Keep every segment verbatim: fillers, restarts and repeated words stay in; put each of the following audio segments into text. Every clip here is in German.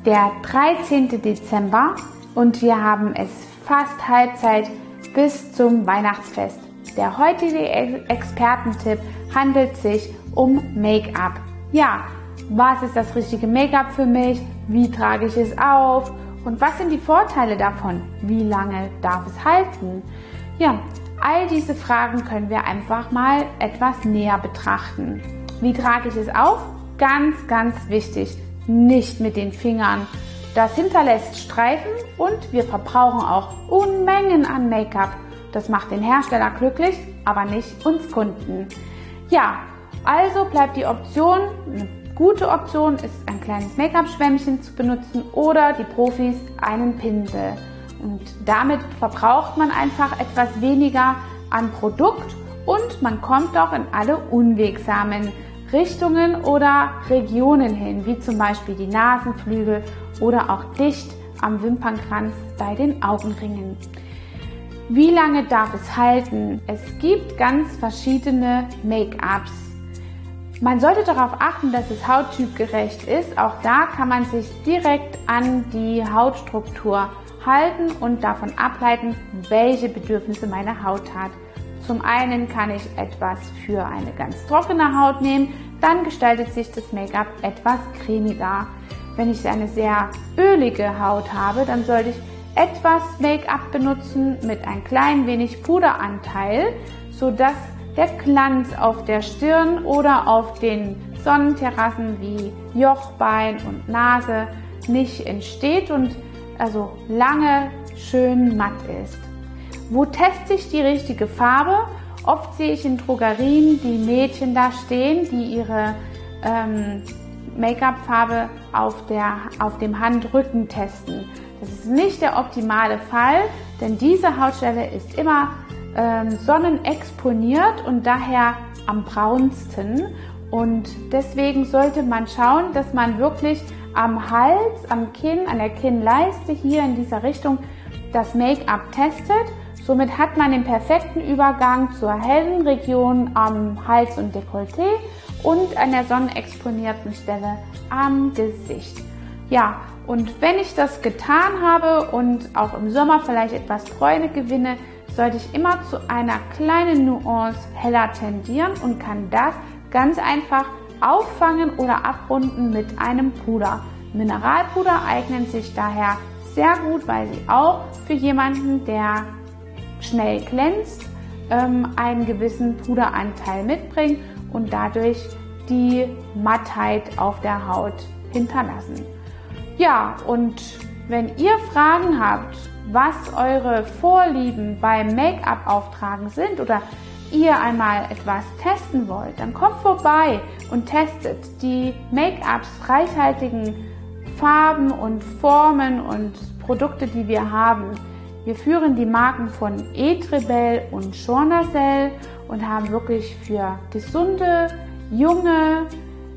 der dreizehnten Dezember und wir haben es fast Halbzeit bis zum Weihnachtsfest. Der heutige Expertentipp handelt sich um Make-up. Ja, was ist das richtige Make-up für mich? Wie trage ich es auf? Und was sind die Vorteile davon? Wie lange darf es halten? Ja, all diese Fragen können wir einfach mal etwas näher betrachten. Wie trage ich es auf? Ganz, ganz wichtig, nicht mit den Fingern. Das hinterlässt Streifen und wir verbrauchen auch Unmengen an Make-up. Das macht den Hersteller glücklich, aber nicht uns Kunden. Ja, also bleibt die Option, eine gute Option ist ein kleines Make-up-Schwämmchen zu benutzen oder die Profis einen Pinsel. Und damit verbraucht man einfach etwas weniger an Produkt und man kommt auch in alle unwegsamen Richtungen oder Regionen hin, wie zum Beispiel die Nasenflügel oder auch dicht am Wimpernkranz bei den Augenringen. Wie lange darf es halten? Es gibt ganz verschiedene Make-ups. Man sollte darauf achten, dass es hauttypgerecht ist. Auch da kann man sich direkt an die Hautstruktur halten und davon ableiten, welche Bedürfnisse meine Haut hat. Zum einen kann ich etwas für eine ganz trockene Haut nehmen, dann gestaltet sich das Make-up etwas cremiger. Wenn ich eine sehr ölige Haut habe, dann sollte ich etwas Make-up benutzen mit ein klein wenig Puderanteil, sodass der Glanz auf der Stirn oder auf den Sonnenterrassen wie Jochbein und Nase nicht entsteht und also lange schön matt ist. Wo teste ich die richtige Farbe? Oft sehe ich in Drogerien die Mädchen da stehen, die ihre ähm, Make-up-Farbe auf, der, auf dem Handrücken testen. Das ist nicht der optimale Fall, denn diese Hautstelle ist immer ähm, sonnenexponiert und daher am braunsten. Und deswegen sollte man schauen, dass man wirklich am Hals, am Kinn, an der Kinnleiste hier in dieser Richtung das Make-up testet. Somit hat man den perfekten Übergang zur hellen Region am Hals und Dekolleté und an der sonnenexponierten Stelle am Gesicht. Ja, und wenn ich das getan habe und auch im Sommer vielleicht etwas Bräune gewinne, sollte ich immer zu einer kleinen Nuance heller tendieren und kann das ganz einfach auffangen oder abrunden mit einem Puder. Mineralpuder eignen sich daher sehr gut, weil sie auch für jemanden, der schnell glänzt, ähm, einen gewissen Puderanteil mitbringen und dadurch die Mattheit auf der Haut hinterlassen. Ja, und wenn ihr Fragen habt, was eure Vorlieben beim Make-up-Auftragen sind oder ihr einmal etwas testen wollt, dann kommt vorbei und testet die Make-ups, reichhaltigen Farben und Formen und Produkte, die wir haben. Wir führen die Marken von Etrebell und Journacell und haben wirklich für gesunde, junge,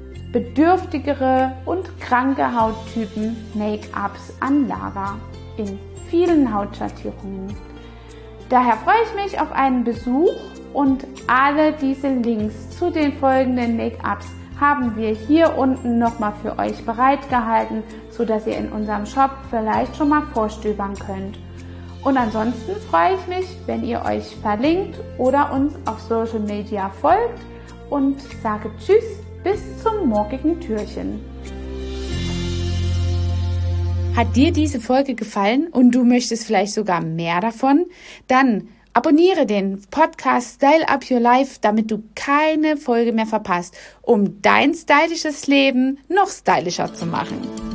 bedürftigere und kranke Hauttypen Make-ups an Lager in vielen Hautschattierungen. Daher freue ich mich auf einen Besuch und alle diese Links zu den folgenden Make-ups haben wir hier unten nochmal für euch bereitgehalten, sodass ihr in unserem Shop vielleicht schon mal vorstöbern könnt. Und ansonsten freue ich mich, wenn ihr euch verlinkt oder uns auf Social Media folgt und sage Tschüss, bis zum morgigen Türchen. Hat dir diese Folge gefallen und du möchtest vielleicht sogar mehr davon? Dann abonniere den Podcast Style Up Your Life, damit du keine Folge mehr verpasst, um dein stylisches Leben noch stylischer zu machen.